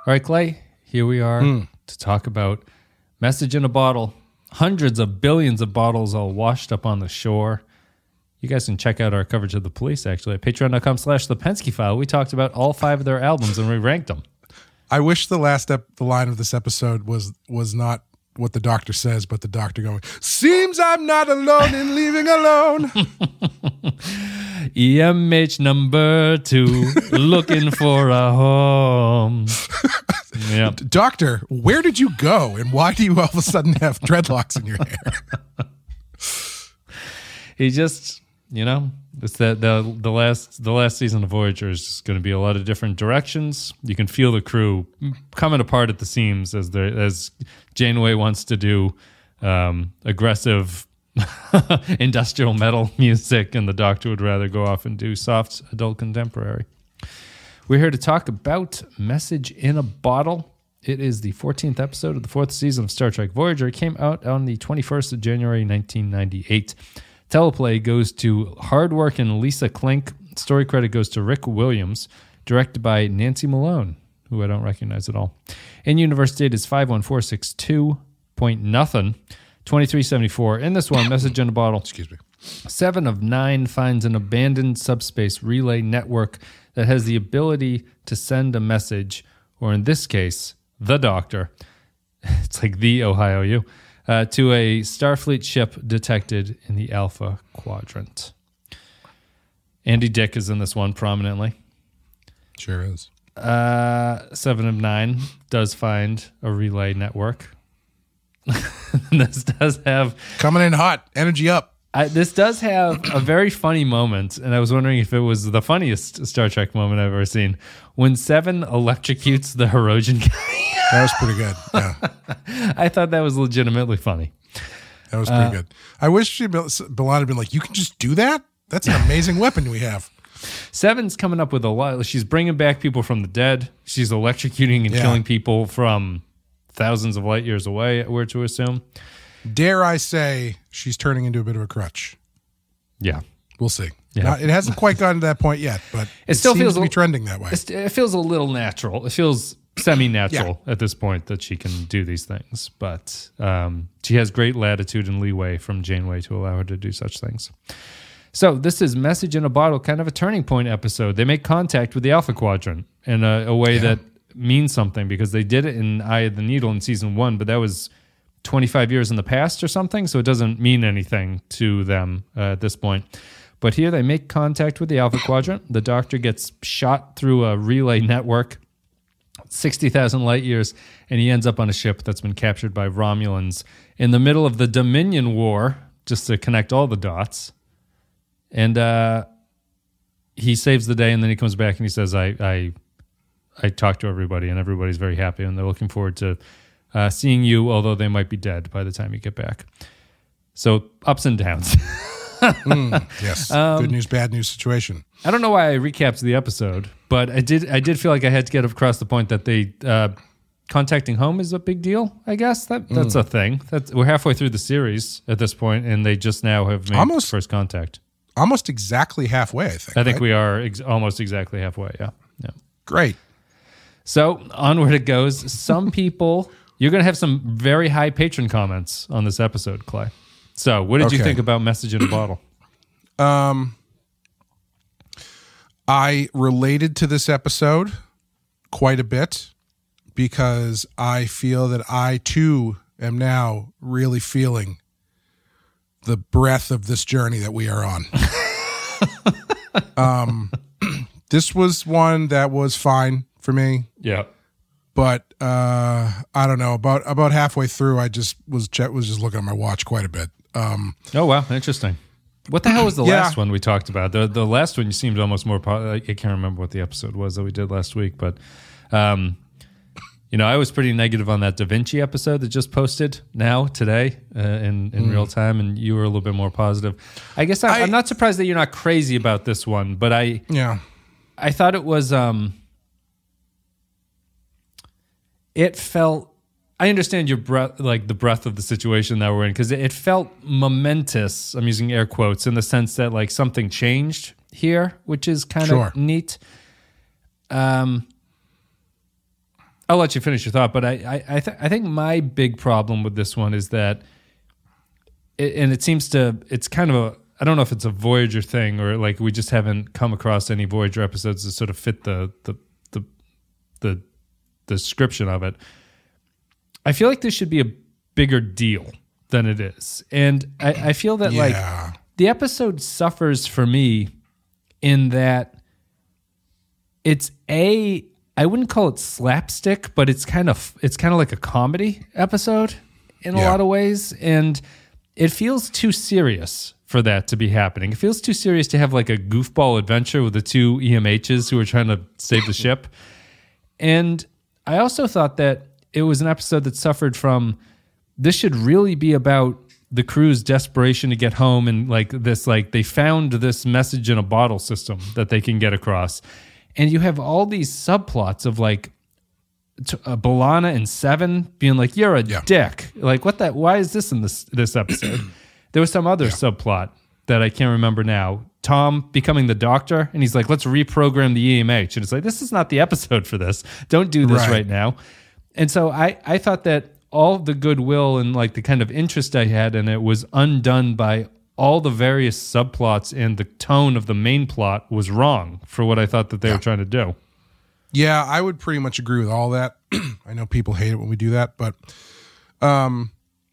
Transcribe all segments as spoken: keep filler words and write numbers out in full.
All right, Clay, here we are mm. to talk about Message in a Bottle. Hundreds of billions of bottles all washed up on the shore. You guys can check out our coverage of The Police, actually, at patreon.com slash the Penske File. We talked about all five of their albums, and we ranked them. I wish the last ep- the line of this episode was was not what the doctor says, but the doctor going, seems I'm not alone in leaving alone. E M H number two, looking for a home. Yeah. Doctor, where did you go, and why do you all of a sudden have dreadlocks in your hair? He just, you know, it's that the the last the last season of Voyager is just going to be a lot of different directions. You can feel the crew coming apart at the seams as they as Janeway wants to do um, aggressive industrial metal music, and the Doctor would rather go off and do soft adult contemporary. We're here to talk about Message in a Bottle. It is the fourteenth episode of the fourth season of Star Trek Voyager. It came out on the twenty-first of January, nineteen ninety-eight. Teleplay goes to hardworking Lisa Klink. Story credit goes to Rick Williams. Directed by Nancy Malone, who I don't recognize at all. In-universe date is five one four six two point nothing. twenty-three seventy-four. In this one, Message in a Bottle. Excuse me. Seven of nine finds an abandoned subspace relay network that has the ability to send a message, or in this case, the Doctor. It's like the Ohio U. Uh, to a Starfleet ship detected in the Alpha Quadrant. Andy Dick is in this one prominently. Sure is. Uh, seven of nine does find a relay network. This does have... Coming in hot. Energy up. I, this does have a very funny moment, and I was wondering if it was the funniest Star Trek moment I've ever seen. When Seven electrocutes the Hirogen guy. That was pretty good. Yeah. I thought that was legitimately funny. That was pretty uh, good. I wish she, B'Elanna had been like, you can just do that? That's an amazing weapon we have. Seven's coming up with a lot. She's bringing back people from the dead. She's electrocuting and yeah. killing people from thousands of light years away, we're to assume. Dare I say she's turning into a bit of a crutch. Yeah. We'll see. Yeah. Not, it hasn't quite gotten to that point yet, but it, it still seems feels to be a, trending that way. It feels a little natural. It feels semi-natural yeah. at this point that she can do these things, but um, she has great latitude and leeway from Janeway to allow her to do such things. So this is Message in a Bottle, kind of a turning point episode. They make contact with the Alpha Quadrant in a, a way yeah. that means something, because they did it in Eye of the Needle in season one, but that was twenty-five years in the past or something, so it doesn't mean anything to them uh, at this point. But here they make contact with the Alpha Quadrant. The Doctor gets shot through a relay network, sixty thousand light years, and he ends up on a ship that's been captured by Romulans in the middle of the Dominion War, just to connect all the dots. And uh, he saves the day, and then he comes back and he says, I, I, I talked to everybody, and everybody's very happy, and they're looking forward to uh, seeing you, although they might be dead by the time you get back. So ups and downs. mm, yes. Um, Good news, bad news situation. I don't know why I recapped the episode, but I did I did feel like I had to get across the point that they uh, contacting home is a big deal, I guess. That That's mm. a thing. That's, we're halfway through the series at this point, and they just now have made almost, first contact. Almost exactly halfway, I think. I think right? we are ex- almost exactly halfway, yeah. yeah. Great. So onward it goes. Some people, you're going to have some very high patron comments on this episode, Clay. So what did okay. you think about Message in a Bottle? Um, I related to this episode quite a bit because I feel that I, too, am now really feeling the breadth of this journey that we are on. um, this was one that was fine for me. Yeah. But uh, I don't know, about about halfway through, I just was was just looking at my watch quite a bit. Um, oh, wow. Interesting. What the hell was the yeah. last one we talked about? The the last one you seemed almost more... Po- I can't remember what the episode was that we did last week, but... Um, You know, I was pretty negative on that Da Vinci episode that just posted now, today, uh, in, in mm. real time, and you were a little bit more positive. I guess I, I, I'm not surprised that you're not crazy about this one, but I yeah, I thought it was... Um, it felt... I understand your breath, like the breadth of the situation that we're in, because it, it felt momentous, I'm using air quotes, in the sense that like something changed here, which is kind sure. of neat. Um... I'll let you finish your thought, but I I I, th- I think my big problem with this one is that, it, and it seems to it's kind of a I don't know if it's a Voyager thing or like we just haven't come across any Voyager episodes that sort of fit the the the the, the description of it. I feel like this should be a bigger deal than it is, and I, I feel that Yeah. like the episode suffers for me in that it's a. I wouldn't call it slapstick, but it's kind of it's kind of like a comedy episode in a Yeah. lot of ways, and it feels too serious for that to be happening. It feels too serious to have like a goofball adventure with the two E M Hs who are trying to save the ship. And I also thought that it was an episode that suffered from this should really be about the crew's desperation to get home and like this like they found this message in a bottle system that they can get across. And you have all these subplots of like t- uh, B'Elanna and Seven being like, "You're a Yeah. dick." Like, what that? Why is this in this this episode? There was some other subplot that I can't remember now. Tom becoming the doctor, and he's like, "Let's reprogram the E M H," and it's like, "This is not the episode for this. Don't do this Right. right now." And so I I thought that all the goodwill and like the kind of interest I had in it was undone by all the various subplots, and the tone of the main plot was wrong for what I thought that they Yeah. were trying to do. Yeah, I would pretty much agree with all that. I know people hate it when we do that, but um,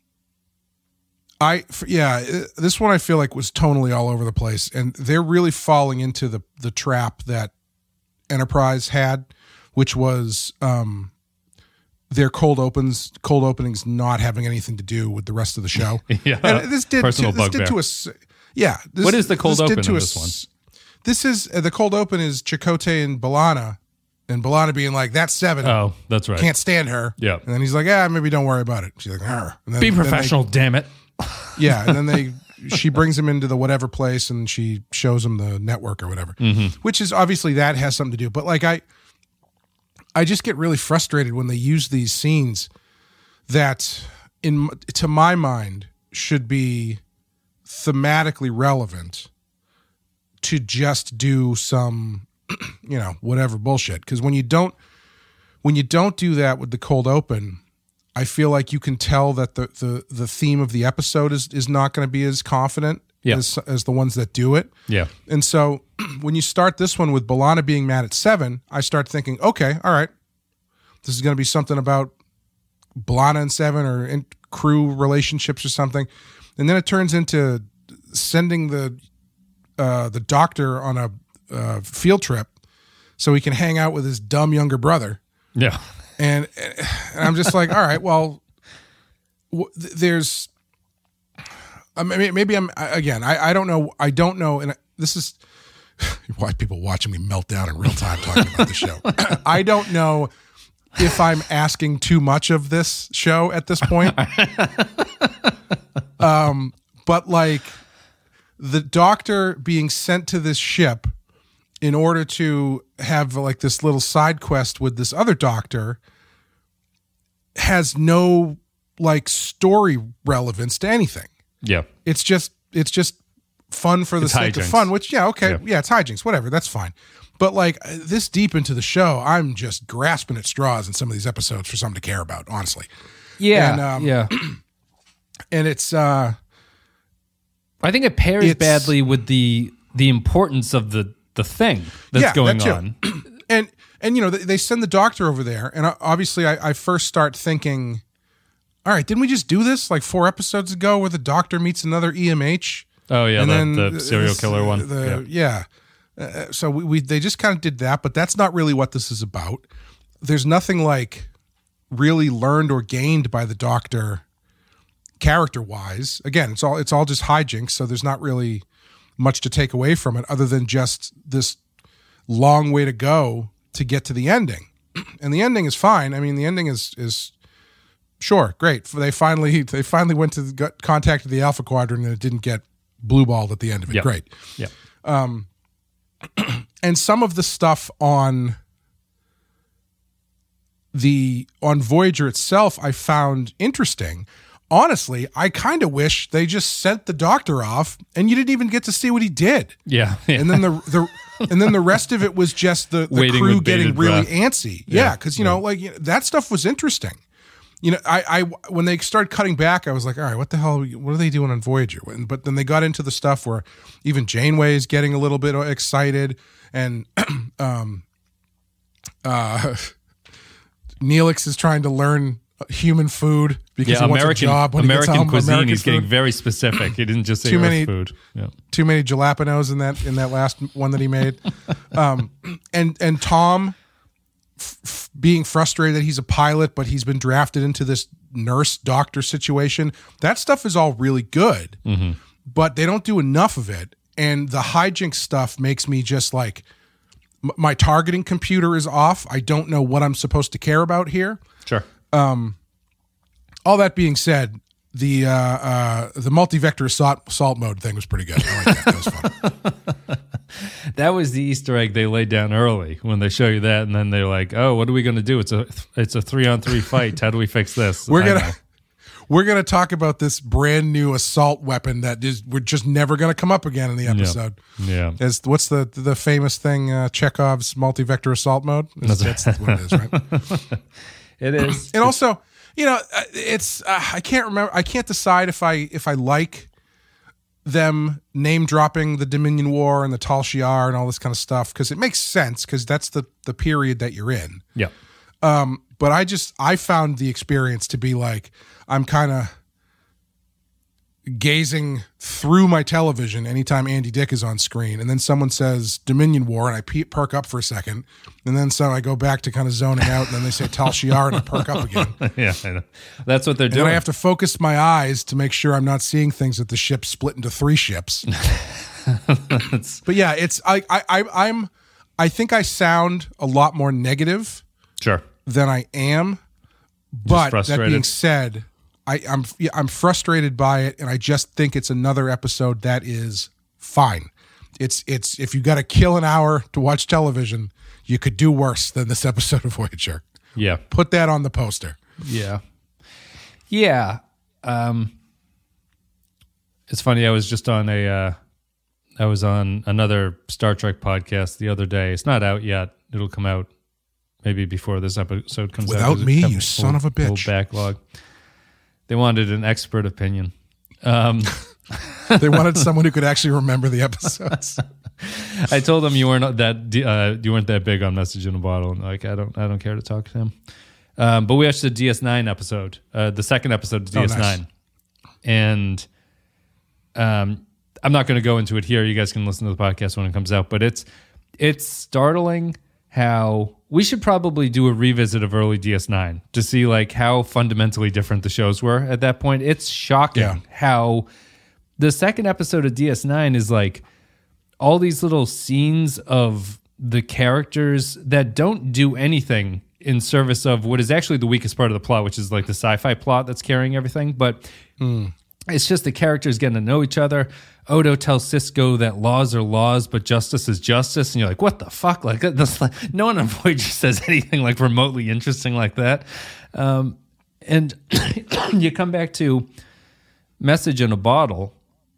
I f- yeah, uh, this one I feel like was tonally all over the place, and they're really falling into the the trap that Enterprise had, which was um, their cold opens, cold openings not having anything to do with the rest of the show. Yeah, and this did personal to, this bugbear. did to us. Yeah, this, What is the cold this did open to in a this one? s- This is uh, the cold open is Chakotay and B'Elanna, and B'Elanna being like, "That's Seven, Oh, that's right. can't stand her." Yeah. and then he's like, "Ah, maybe don't worry about it." She's like, "Arr." And then, Be then they- professional, damn it. yeah, and then they she brings him into the whatever place, and she shows him the network or whatever, Mm-hmm. which is obviously that has something to do. But like I, I just get really frustrated when they use these scenes that, in to my mind, should be thematically relevant to just do some, you know, whatever bullshit. Because when you don't, when you don't do that with the cold open, I feel like you can tell that the the the theme of the episode is is not going to be as confident Yeah. as as the ones that do it. Yeah. And so when you start this one with B'Elanna being mad at Seven, I start thinking, okay, all right, this is going to be something about B'Elanna and Seven or in crew relationships or something. And then it turns into sending the uh, the doctor on a uh, field trip so he can hang out with his dumb younger brother. Yeah. And, and I'm just like, all right, well, w- th- there's, I mean, maybe I'm again. I, I don't know. I don't know. And this is why people watching me melt down in real time talking about the show. I don't know if I'm asking too much of this show at this point. um, but like the doctor being sent to this ship in order to have like this little side quest with this other doctor has no like story relevance to anything. Yeah. It's just it's just fun for the It's sake of hijinks. fun, which yeah, okay, Yeah. yeah. it's hijinks, whatever, that's fine. But like this deep into the show, I'm just grasping at straws in some of these episodes for something to care about, honestly. Yeah. And, um, yeah. And it's uh I think it pairs it's- badly with the the importance of the the thing that's Yeah, going that too. on. and and you know they, they send the doctor over there, and uh, obviously I, I first start thinking, all right, didn't we just do this like four episodes ago where the doctor meets another E M H? Oh yeah, And the, then the serial this- killer one. The, yeah. yeah. Uh, so we, we they just kind of did that, but that's not really what this is about. There's nothing like really learned or gained by the doctor character wise. Again, it's all it's all just hijinks, so there's not really much to take away from it other than just this long way to go to get to the ending. And the ending is fine. I mean, the ending is is sure, great. They finally they finally went to the, got contacted the Alpha Quadrant and it didn't get blue balled at the end of it. Yep. Great. Yeah. And some of the stuff on the on Voyager itself I found interesting. Honestly, I kind of wish they just sent the doctor off and you didn't even get to see what he did. Yeah. yeah. And then the the and then the rest of it was just the, the crew getting really breath. antsy. Yeah, because yeah, you know, yeah. like you know, that stuff was interesting. You know, I, I when they started cutting back, I was like, all right, what the hell? What are they doing on Voyager? But then they got into the stuff where even Janeway is getting a little bit excited, and um, uh, Neelix is trying to learn human food because yeah, he American, wants a job. When American he gets home, cuisine. American he's food. getting very specific. He didn't just say too Earth many food. Yeah. Too many jalapenos in that in that last one that he made, um, and and Tom f- f- being frustrated that he's a pilot, but he's been drafted into this nurse doctor situation. That stuff is all really good, mm-hmm. but they don't do enough of it. And the hijinks stuff makes me just like m- my targeting computer is off. I don't know what I'm supposed to care about here. Sure. Um, all that being said, the uh, uh, the multi-vector assault, assault mode thing was pretty good. I like that. That was fun. That was the Easter egg they laid down early when they show you that, and then they're like, "Oh, what are we going to do? It's a it's a three on three fight. How do we fix this?" We're I gonna know. we're gonna talk about this brand new assault weapon that is we're just never gonna come up again in the episode. Yeah. As what's the the famous thing? Uh, Chekhov's multi-vector assault mode. That's, that's what it is, right? It is, and also. You know, it's uh, I can't remember. I can't decide if I if I like them name dropping the Dominion War and the Tal Shiar and all this kind of stuff because it makes sense because that's the the period that you're in. Yeah. Um, but I just I found the experience to be like I'm kind of gazing through my television anytime Andy Dick is on screen, and then someone says Dominion War, and I pe- perk up for a second, and then so I go back to kind of zoning out, and then they say Tal Shiar, and I perk up again. Yeah, I know. That's what they're and doing. Then I have to focus my eyes to make sure I'm not seeing things that the ship split into three ships. But yeah, it's I I I I'm I think I sound a lot more negative, sure, than I am. But that being said. I, I'm yeah, I'm frustrated by it, and I just think it's another episode that is fine. It's it's if you got to kill an hour to watch television, you could do worse than this episode of Voyager. Yeah, put that on the poster. Yeah, yeah. Um, it's funny. I was just on a, uh, I was on another Star Trek podcast the other day. It's not out yet. It'll come out maybe before this episode comes Without out. Without me, you son of a bitch. Whole backlog. They wanted an expert opinion. Um, they wanted someone who could actually remember the episodes. I told them you weren't that uh, you weren't that big on Message in a Bottle, and like I don't I don't care to talk to him. Um, but we watched the D S nine episode, uh, the second episode of D S nine, oh, nice. and um, I'm not going to go into it here. You guys can listen to the podcast when it comes out. But it's it's startling how. We should probably do a revisit of early D S nine to see like how fundamentally different the shows were at that point. It's shocking yeah. how the second episode of D S nine is like all these little scenes of the characters that don't do anything in service of what is actually the weakest part of the plot, which is like the sci-fi plot that's carrying everything. But mm. it's just the characters getting to know each other. Odo tells Sisko that laws are laws, but justice is justice. And you're like, what the fuck? Like, that's like no one on Voyager says anything like remotely interesting like that. Um, and you come back to Message in a Bottle.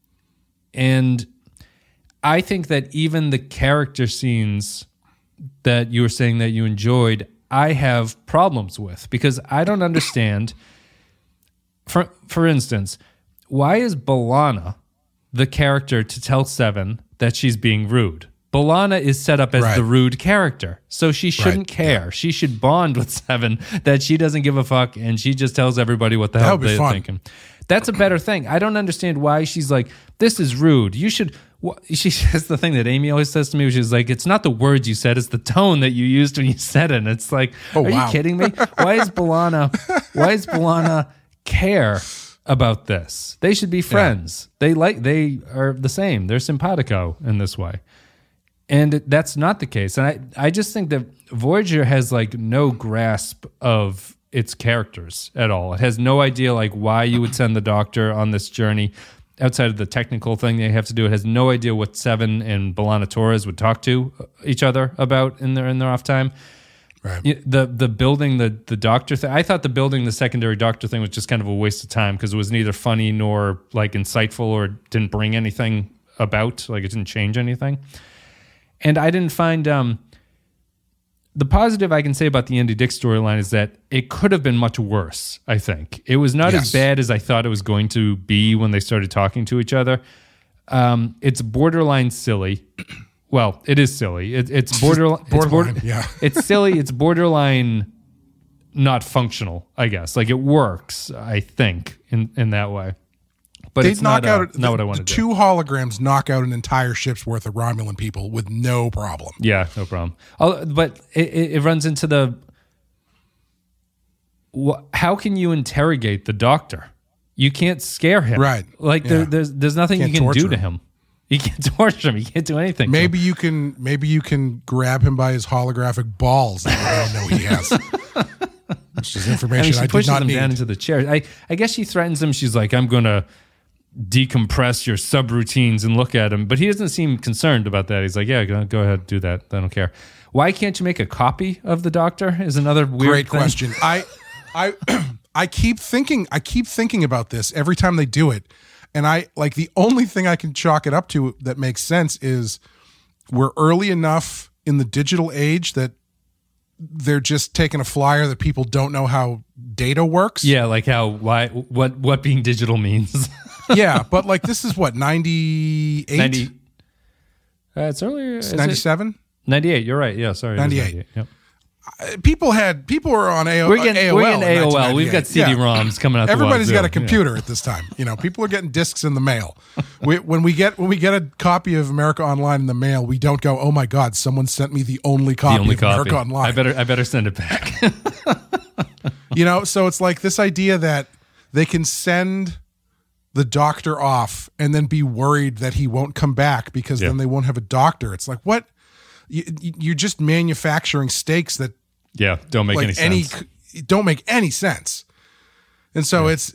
And I think that even the character scenes that you were saying that you enjoyed, I have problems with because I don't understand. For, for instance, why is B'Elanna the character to tell Seven that she's being rude? B'Elanna is set up as right. the rude character, so she shouldn't right. care. Yeah. She should bond with Seven that she doesn't give a fuck, and she just tells everybody what the that hell they're fun. thinking. That's a better thing. I don't understand why she's like, this is rude. You should... Wh-. She says the thing that Amy always says to me, which is like, it's not the words you said, it's the tone that you used when you said it. And it's like, oh, are wow. you kidding me? Why is B'Elanna... Why is B'Elanna care about this? They should be friends. Yeah. They like they are the same. They're simpatico in this way. And that's not the case. And I, I just think that Voyager has like no grasp of its characters at all. It has no idea like why you would send the Doctor on this journey outside of the technical thing they have to do. It has no idea what Seven and B'Elanna Torres would talk to each other about in their in their off time. Right. The the building the the Doctor thing. I thought the building the secondary Doctor thing was just kind of a waste of time because it was neither funny nor like insightful or didn't bring anything about. Like it didn't change anything. And I didn't find um, the positive I can say about the Andy Dick storyline is that it could have been much worse. I think it was not Yes. as bad as I thought it was going to be when they started talking to each other. Um, it's borderline silly. Well, it is silly. It, it's borderline. It's, borderline, border, yeah. it's silly. It's borderline not functional, I guess. Like it works, I think, in, in that way. But They'd it's knock not, uh, out not the, what I want the to do. two holograms knock out an entire ship's worth of Romulan people with no problem. Yeah, no problem. I'll, but it, it, it runs into the wh- how can you interrogate the doctor? You can't scare him, Right. Like Yeah. there, there's there's nothing Can't you can do torture to him. him. You can't torture him. You can't do anything. to Maybe him. you can maybe you can grab him by his holographic balls that you don't know he has. Which is I information mean, she I, did pushes not him need. down into the chair. I I guess she threatens him. She's like, I'm gonna decompress your subroutines and look at him. But he doesn't seem concerned about that. He's like, yeah, go, go ahead, do that. I don't care. Why can't you make a copy of the doctor? Is another weird Great thing. question. I I I keep thinking I keep thinking about this every time they do it. And I like the only thing I can chalk it up to that makes sense is we're early enough in the digital age that they're just taking a flyer that people don't know how data works. Yeah, like how why what what being digital means. Yeah, but like this is what ninety-eight, ninety. Uh, it's earlier. is it? ninety-seven. ninety-eight. You're right. Yeah, sorry. it is ninety-eight. Yep. People had people were on A O L. We're getting, A O L we're getting in A O L. We've got C D ROMs Yeah. coming out. Everybody's the got a wazoo. computer at this time. You know, people are getting discs in the mail. We, when we get when we get a copy of America Online in the mail, we don't go, "Oh my God, someone sent me the only copy The only of copy. America Online." I better I better send it back. You know, so it's like this idea that they can send the doctor off and then be worried that he won't come back because Yeah. then they won't have a doctor. It's like, what? You, you're just manufacturing stakes that Yeah, don't make like any any, sense. don't make any sense. And so it's,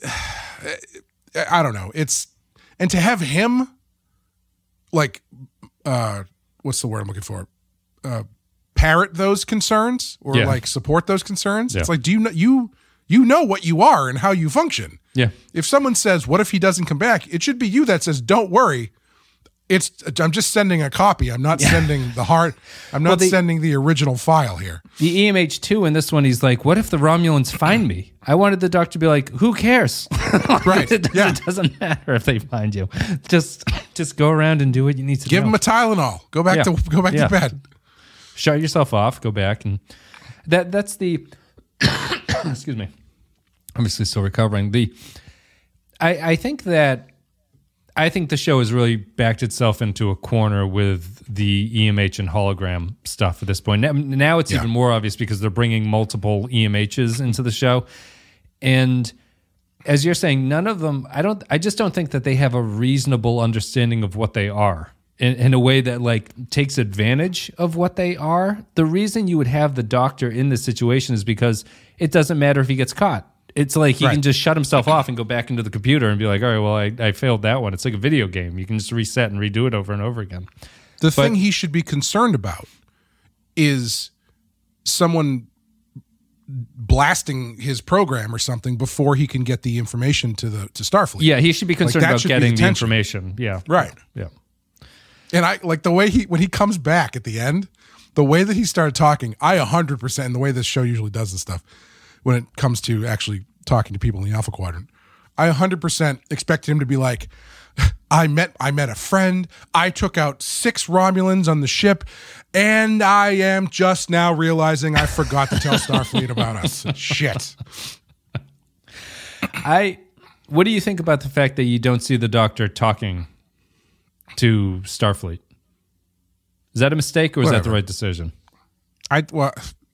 I don't know. It's, and to have him like, uh, what's the word I'm looking for? Uh, parrot those concerns or Yeah. like support those concerns. Yeah. It's like, do you know, you, you know what you are and how you function. Yeah. If someone says, what if he doesn't come back? It should be you that says, don't worry. It's, I'm just sending a copy. I'm not sending the hard, I'm not Well, the- sending the original file here. The E M H two in this one, he's like, what if the Romulans find me? I wanted the doctor to be like, who cares? Right. it, doesn't, Yeah. it doesn't matter if they find you. Just just go around and do what you need to Give do. him a Tylenol. Go back Yeah. to go back Yeah. to bed. Shut yourself off, go back. And that that's the, excuse me, obviously still recovering. The, I, I think that, I think the show has really backed itself into a corner with the E M H and hologram stuff at this point. Now, now it's Yeah. even more obvious because they're bringing multiple E M Hs into the show. And as you're saying, none of them, I don't, I just don't think that they have a reasonable understanding of what they are in, in a way that like takes advantage of what they are. The reason you would have the doctor in this situation is because it doesn't matter if he gets caught. It's like he Right. can just shut himself off and go back into the computer and be like, all right, well, I, I failed that one. It's like a video game. You can just reset and redo it over and over again. The thing he should be concerned about is someone blasting his program or something before he can get the information to the to Starfleet. Yeah, he should be concerned that about should be getting the attention. information. Yeah. Right. Yeah. And I like the way he when he comes back at the end, the way that he started talking, I one hundred percent, and the way this show usually does this stuff when it comes to actually talking to people in the Alpha Quadrant, I one hundred percent expected him to be like, I met I met a friend, I took out six Romulans on the ship, and I am just now realizing I forgot to tell Starfleet about us. Shit. I. What do you think about the fact that you don't see the Doctor talking to Starfleet? Is that a mistake or is that the Whatever. right decision? I well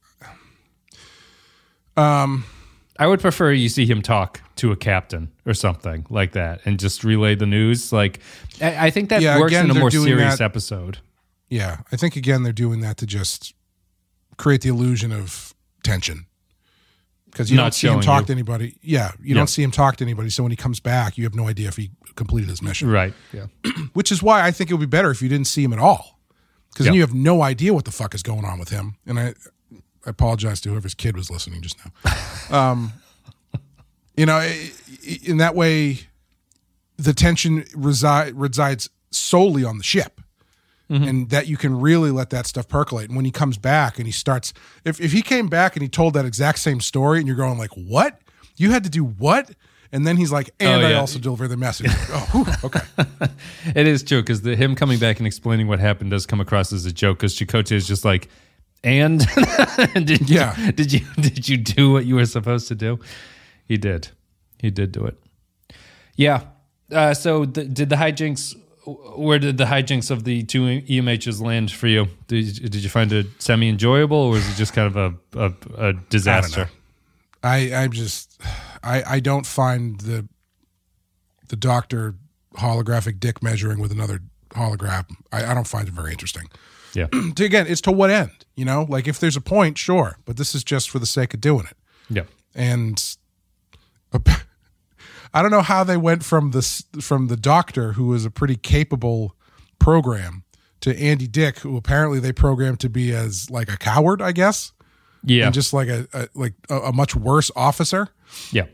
um I would prefer you see him talk to a captain or something like that and just relay the news. Like, I, I think that Yeah, works again, in a they're more doing serious that- episode. yeah, I think again they're doing that to just create the illusion of tension. Because you Not don't see him showing talk you. to anybody. Yeah, you Yeah. don't see him talk to anybody. So when he comes back, you have no idea if he completed his mission. Right. Yeah. Which is why I think it would be better if you didn't see him at all. Because then Yeah. you have no idea what the fuck is going on with him. And I, I apologize to whoever's kid was listening just now. Um, you know, i- i- in that way, the tension resi- resides solely on the ship. mm-hmm. and that you can really let that stuff percolate. And when he comes back and he starts, if, if he came back and he told that exact same story and you're going like, what? You had to do what? And then he's like, and oh, yeah. I also deliver the message. oh, whew, okay. It is true because him coming back and explaining what happened does come across as a joke because Chakotay is just like, and did, yeah. did you did you do what you were supposed to do? He did. He did do it. Yeah. Uh, so the, did the hijinks, where did the hijinks of the two E M Hs land for you? Did, did you find it semi-enjoyable or was it just kind of a, a, a disaster? I, I I'm just, I, I don't find the the doctor holographic dick measuring with another hologram. I, I don't find it very interesting. Yeah. Again, it's to what end? You know, like if there's a point, sure, but this is just for the sake of doing it. Yeah. And I don't know how they went from this from the doctor, who was a pretty capable program, to Andy Dick, who apparently they programmed to be as like a coward, I guess. Yeah. And just like a, a like a, a much worse officer. Yeah.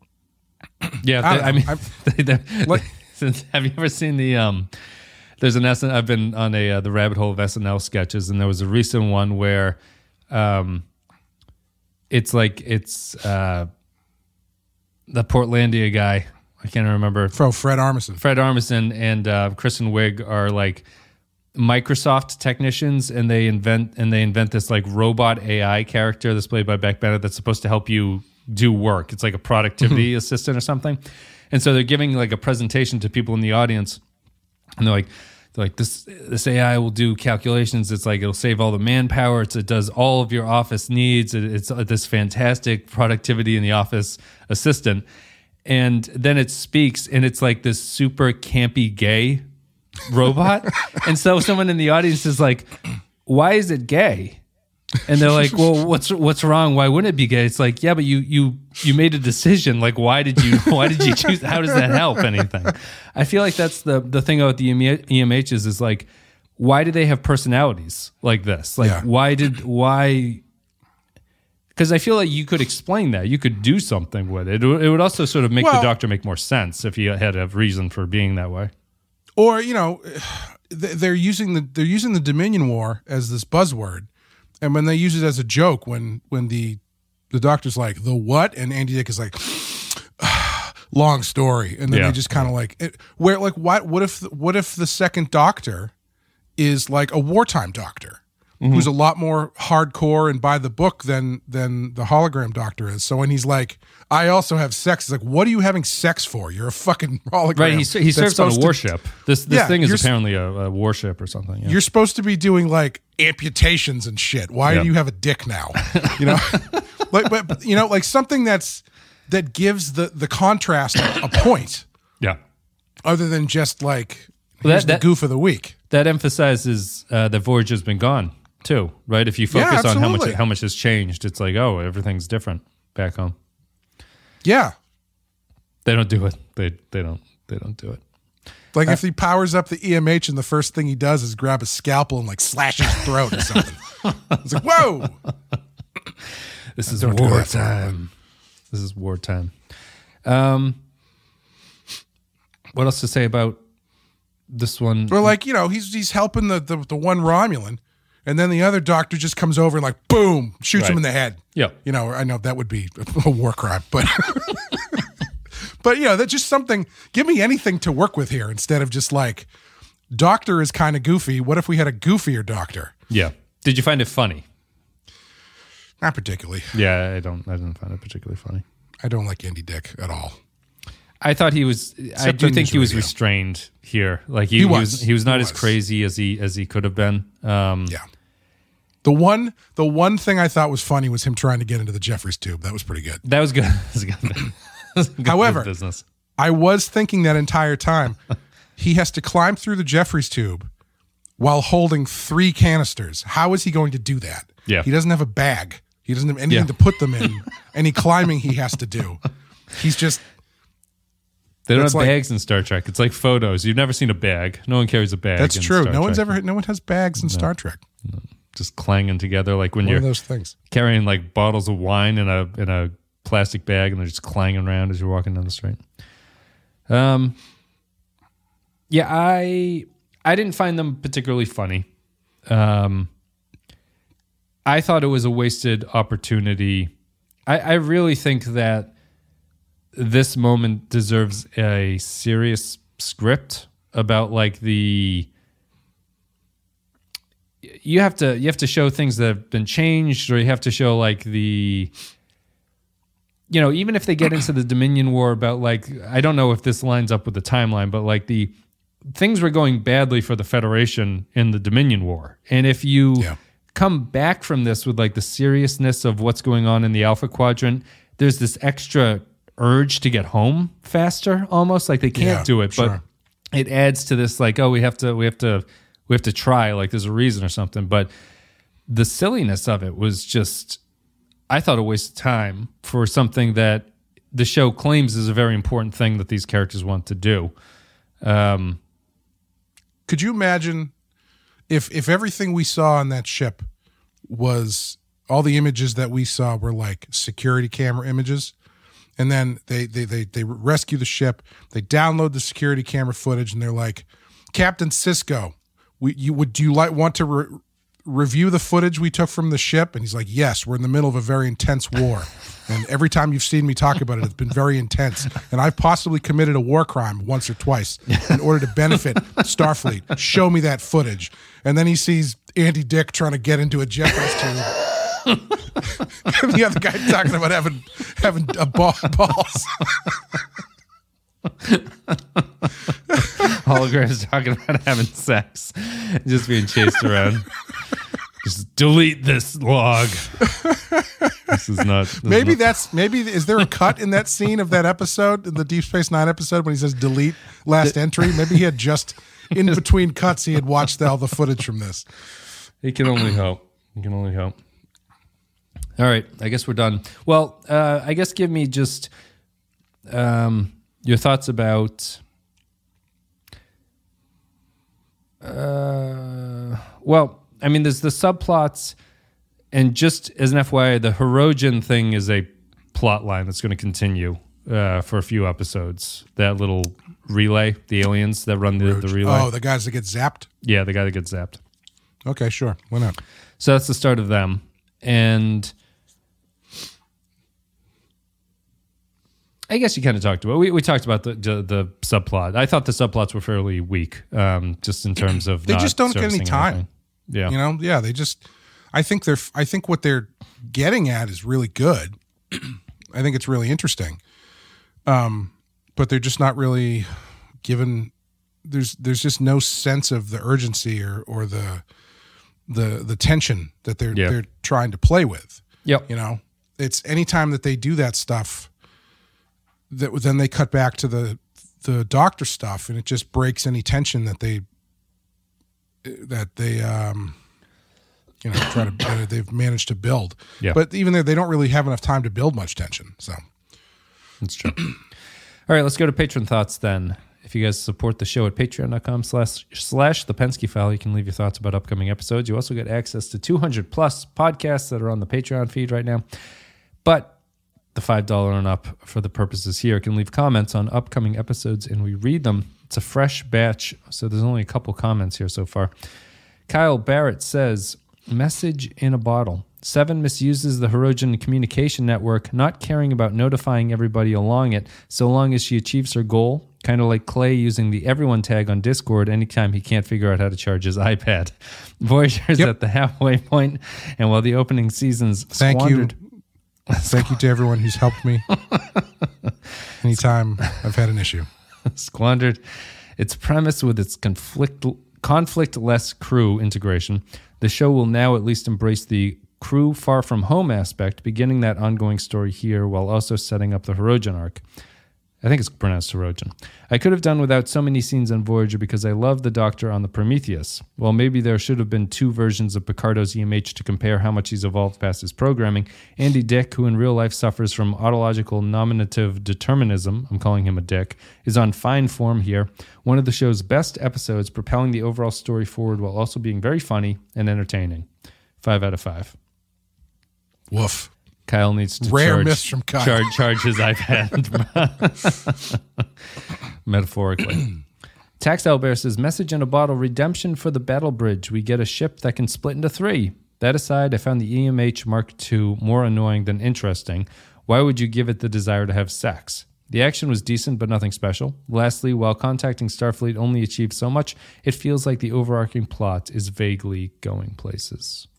Yeah. I, they, I mean, they, they, like, since, have you ever seen the, um, there's an S N L, I've been on a, uh, the rabbit hole of S N L sketches, and there was a recent one where, um, it's like, it's, uh, the Portlandia guy, I can't remember. From Fred Armisen. Fred Armisen and uh, Kristen Wiig are like Microsoft technicians, and they invent and they invent this like robot A I character that's played by Beck Bennett that's supposed to help you do work. It's like a productivity assistant or something. And so they're giving like a presentation to people in the audience, and they're like, they're like this this A I will do calculations. It's like it'll save all the manpower. It's, it does all of your office needs. It, it's this fantastic productivity in the office assistant. And then it speaks, and it's like this super campy gay robot. And so someone in the audience is like, "Why is it gay?" And they're like, "Well, what's what's wrong? Why wouldn't it be gay?" It's like, "Yeah, but you you you made a decision. Like, why did you why did you choose? How does that help anything?" I feel like that's the the thing about the E M Hs is like, why do they have personalities like this? Like, yeah. why did why? Because I feel like you could explain that. You could do something with it. It would also sort of make well, the doctor make more sense if he had a reason for being that way. Or, you know, they're using the they're using the Dominion War as this buzzword, and when they use it as a joke, when when the the doctor's like, the what, and Andy Dick is like, long story, and then yeah. they just kind of like it, where like what what if what if the second doctor is like a wartime doctor? Mm-hmm. Who's a lot more hardcore and by the book than than the hologram doctor is. So when he's like, I also have sex, it's like, what are you having sex for? You're a fucking hologram. Right, he, he serves on a warship. To, this this yeah, thing is apparently a, a warship or something. Yeah. You're supposed to be doing like amputations and shit. Why yeah. do you have a dick now? You know, like, but, but you know, like something that's that gives the the contrast a, a point. Yeah. Other than just like well, here's that, the goof of the week. That emphasizes uh, that Voyager's been gone. Too, right? If you focus yeah, on how much how much has changed, it's like, oh, everything's different back home. Yeah, they don't do it. They they don't they don't do it. Like uh, if he powers up the E M H and the first thing he does is grab a scalpel and like slash his throat or something. It's like, whoa, this is wartime. This is wartime. Um, what else to say about this one? Or like, you know, he's he's helping the the, the one Romulan. And then the other doctor just comes over and like, boom, shoots right. him in the head. Yeah. You know, I know that would be a war crime, but, but you know, that's just something, give me anything to work with here instead of just like, doctor is kind of goofy. What if we had a goofier doctor? Yeah. Did you find it funny? Not particularly. Yeah, I don't, I didn't find it particularly funny. I don't like Andy Dick at all. I thought he was, Except I do think he was radio. restrained here. Like he, he, he was. was, he was not he as was. crazy as he, as he could have been. Um, yeah. The one, the one thing I thought was funny was him trying to get into the Jeffries tube. That was pretty good. That was good. That was good. That was good However, business. I was thinking that entire time, he has to climb through the Jeffries tube while holding three canisters. How is he going to do that? Yeah. He doesn't have a bag. He doesn't have anything yeah. to put them in. Any climbing he has to do. He's just. They don't have like, bags in Star Trek. It's like photos. You've never seen a bag. No one carries a bag. That's in true. Star no Trek. one's ever. No one has bags in no. Star Trek. No. Just clanging together, like when One you're of those things. carrying like bottles of wine in a in a plastic bag, and they're just clanging around as you're walking down the street. Um. Yeah, I I didn't find them particularly funny. Um, I thought it was a wasted opportunity. I, I really think that this moment deserves a serious script about like the you have to you have to show things that have been changed, or you have to show like the you know, even if they get into the Dominion War about like I don't know if this lines up with the timeline, but like the things were going badly for the Federation in the Dominion War. And if you yeah. come back from this with like the seriousness of what's going on in the Alpha Quadrant, there's this extra urge to get home faster, almost like they can't yeah, do it, sure. but it adds to this like, oh, we have to, we have to, we have to try, like there's a reason or something. But the silliness of it was just, I thought, a waste of time for something that the show claims is a very important thing that these characters want to do. Um, Could you imagine if if everything we saw on that ship was all the images that we saw were like security camera images, and then they they they they rescue the ship, they download the security camera footage, and they're like, Captain Sisko, we you would do you like want to re- review the footage we took from the ship? And he's like, yes, we're in the middle of a very intense war. And every time you've seen me talk about it, it's been very intense. And I've possibly committed a war crime once or twice in order to benefit Starfleet. Show me that footage. And then he sees Andy Dick trying to get into a jet tube. And the other guy talking about having having a ball, balls. Holograms talking about having sex, just being chased around. Just delete this log. This is not. This maybe is not. that's maybe. Is there a cut in that scene of that episode, in the Deep Space Nine episode, when he says delete last the, entry? Maybe he had just in between cuts he had watched all the footage from this. He can only hope. He can only hope. All right, I guess we're done. Well, uh, I guess give me just um, your thoughts about. Uh, well. I mean, there's the subplots, and just as an F Y I, the Hirogen thing is a plot line that's going to continue uh, for a few episodes. That little relay, the aliens that run the, the relay. Oh, the guys that get zapped? Yeah, the guy that gets zapped. Okay, sure. Why not? So that's the start of them. And I guess you kind of talked about we we talked about the, the the subplot. I thought the subplots were fairly weak, um, just in terms of they not just don't get any servicing time. anything. Yeah, you know, yeah, they just. I think they're. I think what they're getting at is really good. I think it's really interesting, um, but they're just not really given. There's there's just no sense of the urgency or or the the the tension that they're yeah. they're trying to play with. Yep. You know, it's anytime that they do that stuff, that then they cut back to the the doctor stuff, and it just breaks any tension that they that they um you know try to uh, they've managed to build. Yeah. But even there, they don't really have enough time to build much tension. So that's true. All right, let's go to patron thoughts then. If you guys support the show at patreon.com slash slash the Penske File, you can leave your thoughts about upcoming episodes. You also get access to two hundred plus podcasts that are on the Patreon feed right now. But the five dollars and up for the purposes here can leave comments on upcoming episodes and we read them. It's a fresh batch, so there's only a couple comments here so far. Kyle Barrett says, message in a bottle. Seven misuses the Hirogen communication network, not caring about notifying everybody along it, so long as she achieves her goal. Kind of like Clay using the everyone tag on Discord anytime he can't figure out how to charge his iPad. Voyager's yep. at the halfway point, and while the opening seasons Thank squandered... you. Thank you to everyone who's helped me anytime I've had an issue. Squandered its premise with its conflict conflict-less crew integration. The show will now at least embrace the crew far from home aspect, beginning that ongoing story here while also setting up the Hirogen arc. I think it's pronounced Hirogen. I could have done without so many scenes on Voyager because I love the Doctor on the Prometheus. Well, maybe there should have been two versions of Picardo's E M H to compare how much he's evolved past his programming. Andy Dick, who in real life suffers from autological nominative determinism, I'm calling him a dick, is on fine form here. One of the show's best episodes, propelling the overall story forward while also being very funny and entertaining. Five out of five. Woof. Kyle needs to Rare charge, miss from Kyle. charge, charge his iPad. Metaphorically. Tax Owlbear says, message in a bottle, redemption for the Battle Bridge. We get a ship that can split into three. That aside, I found the E M H Mark two more annoying than interesting. Why would you give it the desire to have sex? The action was decent, but nothing special. Lastly, while contacting Starfleet only achieved so much, it feels like the overarching plot is vaguely going places.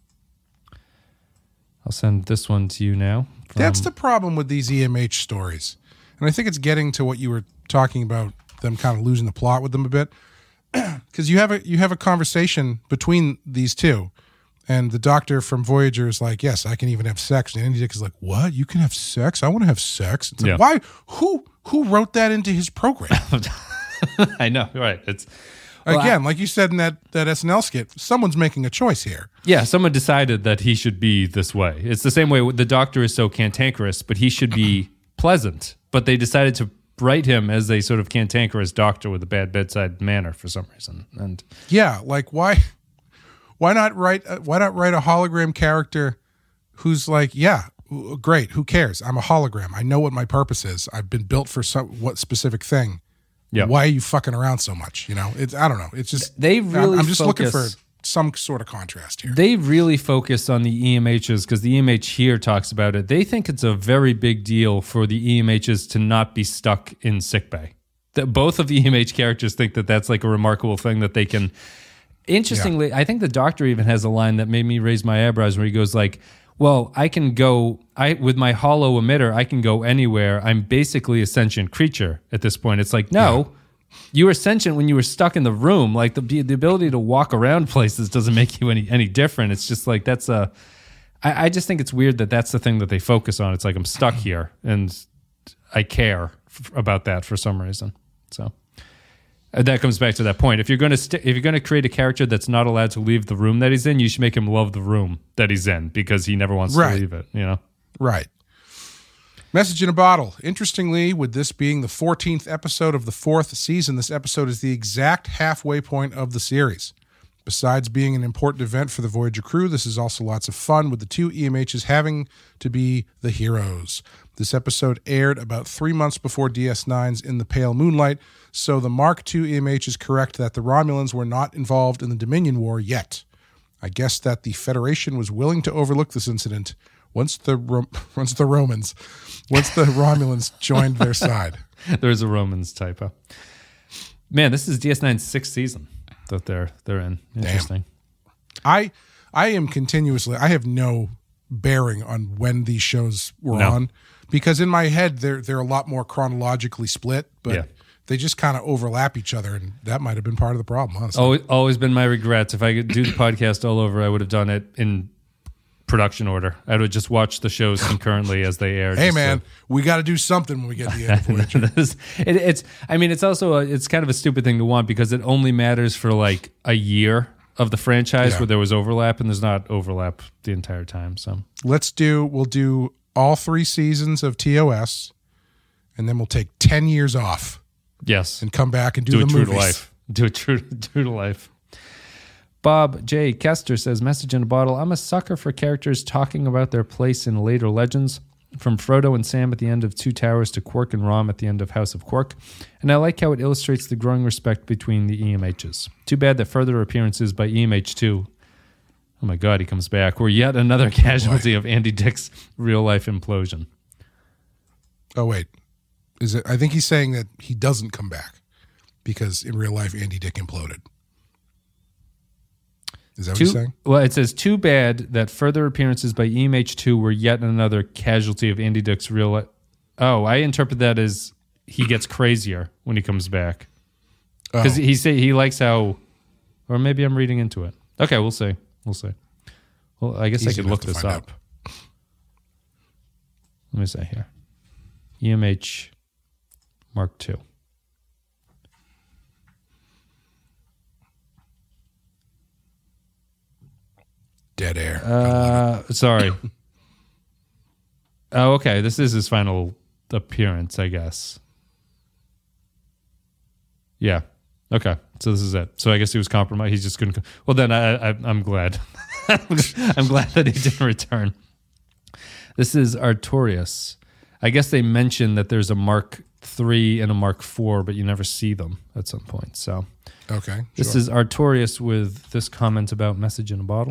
I'll send this one to you now. From... That's the problem with these E M H stories. And I think it's getting to what you were talking about, them kind of losing the plot with them a bit. Because you have a you have a conversation between these two. And the doctor from Voyager is like, yes, I can even have sex. And Andy Dick is like, what? You can have sex? I want to have sex. It's like, Yeah. why? Who who wrote that into his program? I know, right. It's well, Again, I, like you said in that, that S N L skit, someone's making a choice here. yeah, someone decided that he should be this way. It's the same way the doctor is so cantankerous, but he should be pleasant. But they decided to write him as a sort of cantankerous doctor with a bad bedside manner for some reason. And Yeah, like why why not write uh, why not write a hologram character who's like, yeah, great, who cares? I'm a hologram. I know what my purpose is. I've been built for some what specific thing. yeah, Why are you fucking around so much? You know, it's I don't know. It's just they really I'm, I'm just focus, looking for some sort of contrast here. They really focus on the E M Hs because the E M H here talks about it. They think it's a very big deal for the E M Hs to not be stuck in sickbay. That both of the E M H characters think that that's like a remarkable thing that they can. Interestingly, yeah. I think the doctor even has a line that made me raise my eyebrows where he goes like, well, I can go, I with my hollow emitter, I can go anywhere. I'm basically a sentient creature at this point. It's like, no, yeah. you were sentient when you were stuck in the room. Like the the ability to walk around places doesn't make you any, any different. It's just like, that's a, I, I just think it's weird that that's the thing that they focus on. It's like, I'm stuck here and I care f- about that for some reason. So. And that comes back to that point. If you're going to st- if you're going to create a character that's not allowed to leave the room that he's in, you should make him love the room that he's in because he never wants right. to leave it. You know, right? Message in a bottle. Interestingly, with this being the fourteenth episode of the fourth season, this episode is the exact halfway point of the series. Besides being an important event for the Voyager crew, this is also lots of fun with the two E M Hs having to be the heroes. This episode aired about three months before D S nine's In the Pale Moonlight, so the Mark two E M H is correct that the Romulans were not involved in the Dominion War yet. I guess that the Federation was willing to overlook this incident once the Ro- once the Romans, once the Romulans joined their side. There's a Romans typo. Man, this is D S nine's sixth season that they're they're in. Interesting. Damn. I I am continuously. I have no bearing on when these shows were no. on. Because in my head, they're they're a lot more chronologically split, but yeah. they just kind of overlap each other, and that might have been part of the problem, honestly. Always, always been my regrets. If I could do the podcast all over, I would have done it in production order. I would just watch the shows concurrently as they aired. Hey, man, to, we got to do something when we get to the end of Voyager. it, it's, I mean, it's also a, it's kind of a stupid thing to want because it only matters for like a year of the franchise yeah. where there was overlap, and there's not overlap the entire time. So let's do. We'll do. all three seasons of T O S, and then we'll take ten years off. Yes. And come back and do, do the it true movies. To life. Do it true, true to life. Bob J. Kester says, message in a bottle. I'm a sucker for characters talking about their place in later legends, from Frodo and Sam at the end of Two Towers to Quark and Rom at the end of House of Quark. And I like how it illustrates the growing respect between the E M Hs. Too bad that further appearances by E M H two, oh my God, he comes back, were yet another casualty Boy. of Andy Dick's real-life implosion. Oh, wait. Is it? I think he's saying that he doesn't come back because in real life, Andy Dick imploded. Is that too, what he's saying? Well, it says, too bad that further appearances by E M H two were yet another casualty of Andy Dick's real life. Oh, I interpret that as he gets crazier when he comes back. Because oh. he say he likes how, or maybe I'm reading into it. Okay, we'll see. We'll see. Well, I guess Easy I could look this up. Out. Let me say here. E M H Mark two. Dead air. Uh, sorry. Oh, okay. This is his final appearance, I guess. Yeah. Okay. So this is it. So I guess he was compromised. He's just going to. Well, then I, I, I'm glad. I'm glad that he didn't return. This is Artorias. I guess they mentioned that there's a Mark three and a Mark four, but you never see them at some point. So okay, this sure. is Artorias with this comment about Message in a Bottle.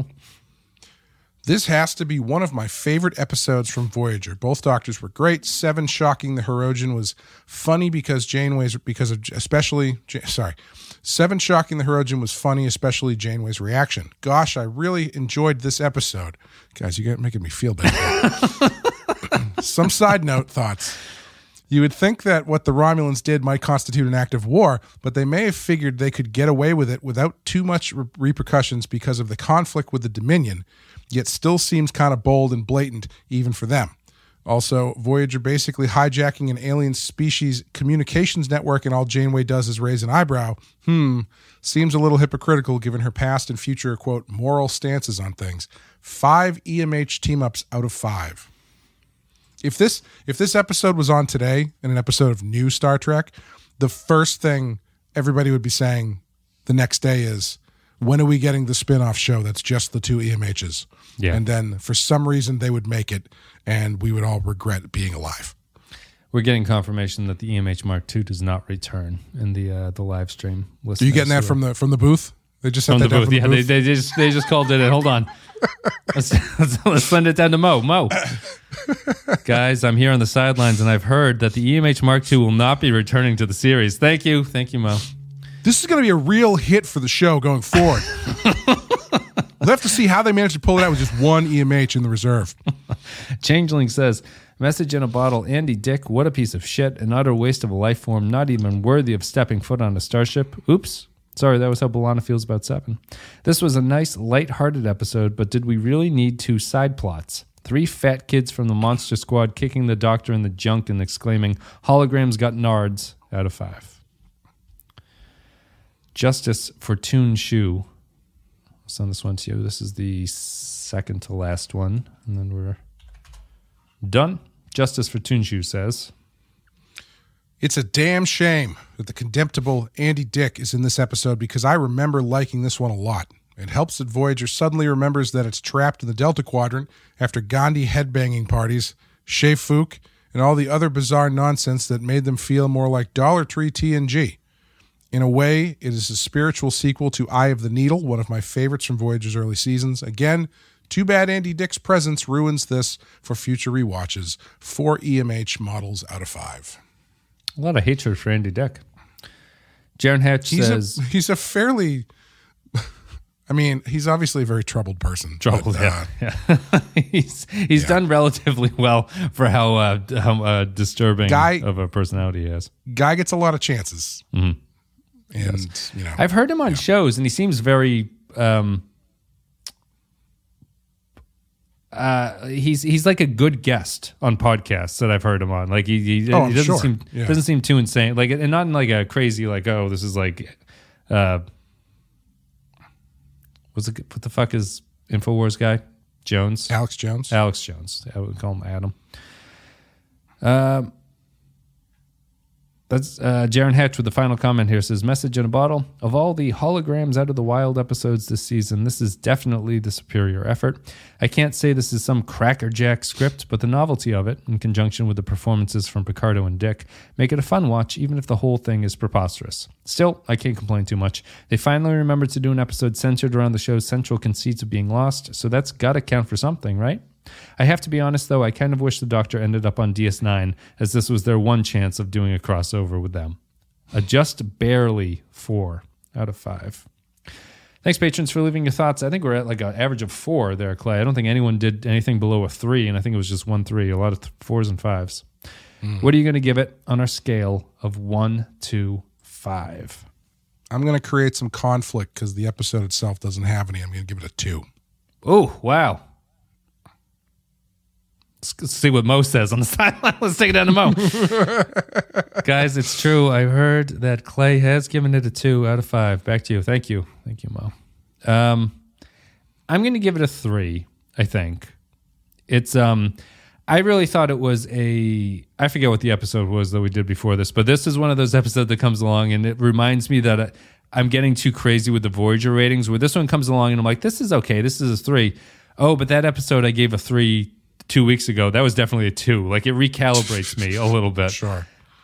This has to be one of my favorite episodes from Voyager. Both Doctors were great. Seven shocking the Hirogen was funny because Janeway's, because of especially, sorry, Seven shocking the Hirogen was funny, especially Janeway's reaction. Gosh, I really enjoyed this episode. Guys, you got making me feel bad. Some side note thoughts. You would think that what the Romulans did might constitute an act of war, but they may have figured they could get away with it without too much re- repercussions because of the conflict with the Dominion, yet still seems kind of bold and blatant even for them. Also, Voyager basically hijacking an alien species communications network, and all Janeway does is raise an eyebrow. Hmm, seems a little hypocritical given her past and future, quote, moral stances on things. Five E M H team-ups out of five. If this if this episode was on today, in an episode of New Star Trek, the first thing everybody would be saying the next day is, when are we getting the spin-off show that's just the two E M Hs? Yeah. And then for some reason they would make it, and we would all regret being alive. We're getting confirmation that the E M H Mark two does not return in the uh, the live stream. Are you getting that from the from the booth? They just sent from that the down booth. from Yeah, the booth? They, they just they just called it in. Hold on. Let's, let's, let's send it down to Mo. Mo. Guys, I'm here on the sidelines, and I've heard that the E M H Mark two will not be returning to the series. Thank you. Thank you, Mo. This is going to be a real hit for the show going forward. We'll have to see how they manage to pull it out with just one E M H in the reserve. Changeling says, Message in a Bottle, Andy Dick, what a piece of shit, an utter waste of a life form, not even worthy of stepping foot on a starship. Oops. Sorry, that was how B'Elanna feels about Seven. This was a nice, light-hearted episode, but did we really need two side plots? Three fat kids from the Monster Squad kicking the Doctor in the junk and exclaiming, holograms got nards, out of five. Justice for Toon Shu. I'll send this one to you. This is the second to last one, and then we're done. Justice for Toon Shu says, it's a damn shame that the contemptible Andy Dick is in this episode because I remember liking this one a lot. It helps that Voyager suddenly remembers that it's trapped in the Delta Quadrant after Gandhi headbanging parties, Shea Fook, and all the other bizarre nonsense that made them feel more like Dollar Tree T N G. In a way, it is a spiritual sequel to Eye of the Needle, one of my favorites from Voyager's early seasons. Again, too bad Andy Dick's presence ruins this for future rewatches. Four E M H models out of five. a lot of hatred for Andy Dick. Jaron Hatch he's says... A, he's a fairly... I mean, he's obviously a very troubled person. Troubled, but, yeah. Uh, yeah. he's he's yeah. done relatively well for how, uh, how uh, disturbing guy, of a personality he has. Guy gets a lot of chances. Mm-hmm. And, yes. you know. I've heard him on yeah. shows, and he seems very... Um, uh, he's he's like a good guest on podcasts that I've heard him on. Like he, he, oh, he doesn't sure. seem yeah. doesn't seem too insane. Like, and not in like a crazy like, oh, this is like... Uh, What's the, what the fuck is InfoWars guy? Jones? Alex Jones. Alex Jones. I would call him Adam. Um, that's uh, Jaron Hatch with the final comment here. Says, message in a bottle. Of all the holograms out of the wild episodes this season, this is definitely the superior effort. I can't say this is some crackerjack script, but the novelty of it, in conjunction with the performances from Picardo and Dick, make it a fun watch, even if the whole thing is preposterous. Still, I can't complain too much. They finally remembered to do an episode centered around the show's central conceits of being lost, so that's got to count for something, right? I have to be honest, though, I kind of wish the Doctor ended up on D S nine, as this was their one chance of doing a crossover with them. A just barely four out of five. Thanks, patrons, for leaving your thoughts. I think we're at like an average of four there, Clay. I don't think anyone did anything below a three, and I think it was just one three, a lot of th- fours and fives. Mm. What are you going to give it on our scale of one to five? I'm going to create some conflict because the episode itself doesn't have any. I'm going to give it a two. Oh, wow. Let's see what Mo says on the sideline. Let's take it down to Mo. Guys, it's true. I heard that Clay has given it a two out of five. Back to you. Thank you. Thank you, Mo. Um, I'm going to give it a three, I think. It's, um, I really thought it was a, I forget what the episode was that we did before this, but this is one of those episodes that comes along and it reminds me that I'm getting too crazy with the Voyager ratings, where this one comes along and I'm like, this is okay. This is a three. Oh, but that episode I gave a three two weeks ago. That was definitely a two. Like, it recalibrates me a little bit. Sure.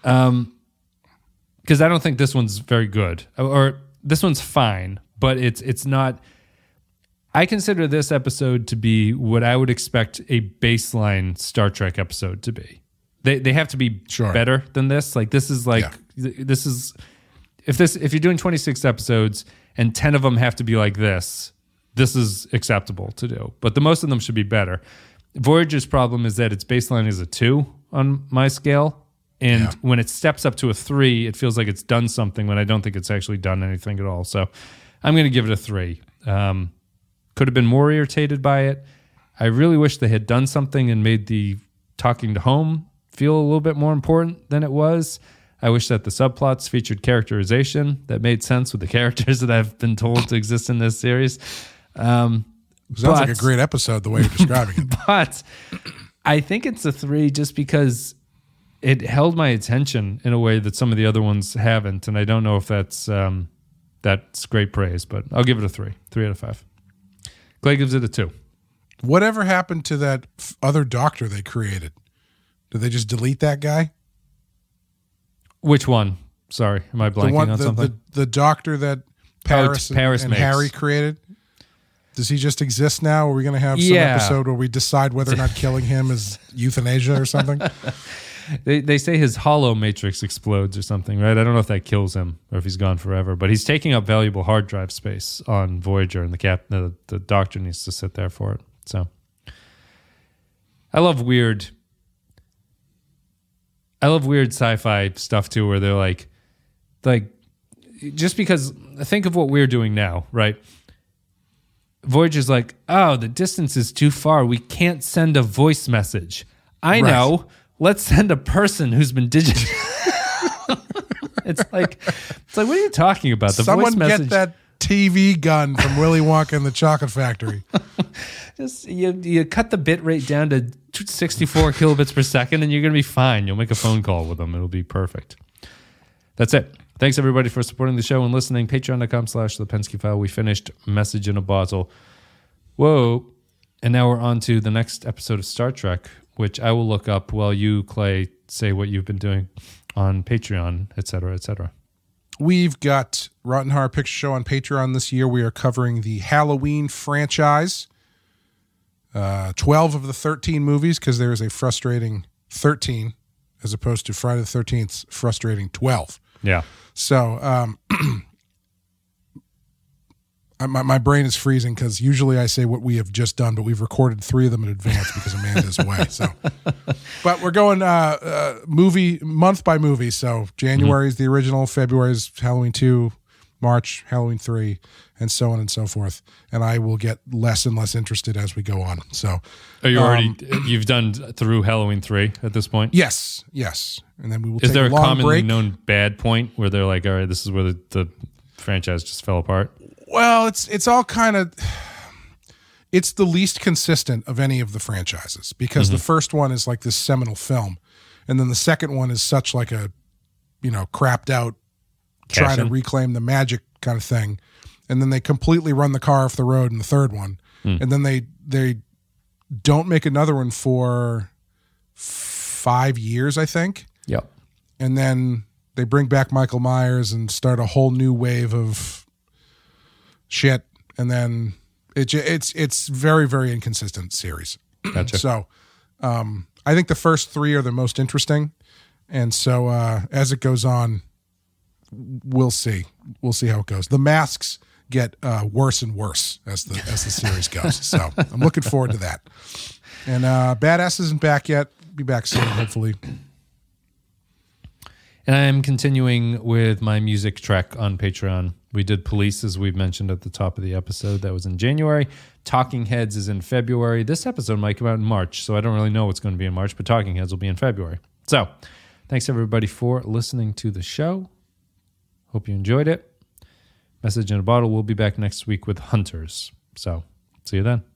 Um, because I don't think this one's very good, or this one's fine, but it's it's not. I consider this episode to be what I would expect a baseline Star Trek episode to be. They they have to be Sure. better than this. Like this is like Yeah. this is if this if you're doing twenty-six episodes and ten of them have to be like this, this is acceptable to do. But the most of them should be better. Voyager's problem is that its baseline is a two on my scale. And Yeah. when it steps up to a three, it feels like it's done something when I don't think it's actually done anything at all. So I'm going to give it a three. Um, could have been more irritated by it. I really wish they had done something and made the talking to home feel a little bit more important than it was. I wish that the subplots featured characterization that made sense with the characters that I've been told to exist in this series. Um, Sounds but, like a great episode the way you're describing it. But I think it's a three just because it held my attention in a way that some of the other ones haven't. And I don't know if that's um, that's great praise, but I'll give it a three. Three out of five. Clay gives it a two. Whatever happened to that f- other doctor they created? Did they just delete that guy? Which one? Sorry, am I blanking the one, on the, something? The, the doctor that Paris, Oh, Paris and, and makes. Harry created? Does he just exist now? Are we going to have some Yeah. episode where we decide whether or not killing him is euthanasia or something? They they say his hollow matrix explodes or something, right? I don't know if that kills him or if he's gone forever, but he's taking up valuable hard drive space on Voyager, and the cap the, the doctor needs to sit there for it. So I love weird I love weird sci-fi stuff too, where they're like like just because think of what we're doing now, right? Voyager's like, oh, the distance is too far. We can't send a voice message. I Right. know. Let's send a person who's been digital. It's like, it's like, what are you talking about? The Someone voice message. get that T V gun from Willy Wonka and the Chocolate Factory. Just, you, you cut the bit rate down to sixty-four kilobits per second, and you're going to be fine. You'll make a phone call with them. It'll be perfect. That's it. Thanks, everybody, for supporting the show and listening. Patreon.com slash The Pensky File. We finished Message in a Bottle. Whoa. And now we're on to the next episode of Star Trek, which I will look up while you, Clay, say what you've been doing on Patreon, et cetera, et cetera. We've got Rotten Horror Picture Show on Patreon this year. We are covering the Halloween franchise. Uh, twelve of the thirteen movies, because there is a frustrating thirteen as opposed to Friday the thirteenth's frustrating twelve. Yeah. So um, I- my, my brain is freezing because usually I say what we have just done, but we've recorded three of them in advance because Amanda's away. So, but we're going uh, uh, movie month by movie. So January is the original, February is Halloween two, March Halloween three, and so on and so forth. And I will get less and less interested as we go on. So, Are you um, already, you've done through Halloween three at this point? yes, yes, and then we will. Is take there a a long commonly break. known bad point where they're like, all right, this is where the, the franchise just fell apart? Well, it's it's all kind of it's the least consistent of any of the franchises because the first one is like this seminal film, and then the second one is such like a you know crapped out try Cash to in. reclaim the magic kind of thing, and then they completely run the car off the road in the third one, and then they they don't make another one for five years, I think, Yep. and then they bring back Michael Myers and start a whole new wave of shit, and then it, ju- it's it's very very inconsistent series. Gotcha. So um, I think the first three are the most interesting, and so uh, as it goes on, we'll see we'll see how it goes. The masks get uh, worse and worse as the as the series goes. So I'm looking forward to that. And uh, Badass isn't back yet. Be back soon, hopefully. And I am continuing with my music track on Patreon. We did Police, as we've mentioned at the top of the episode. That was in January. Talking Heads is in February. This episode might come out in March, so I don't really know what's going to be in March, but Talking Heads will be in February. So thanks, everybody, for listening to the show. Hope you enjoyed it. Message in a Bottle will be back next week with Hunters. So see you then.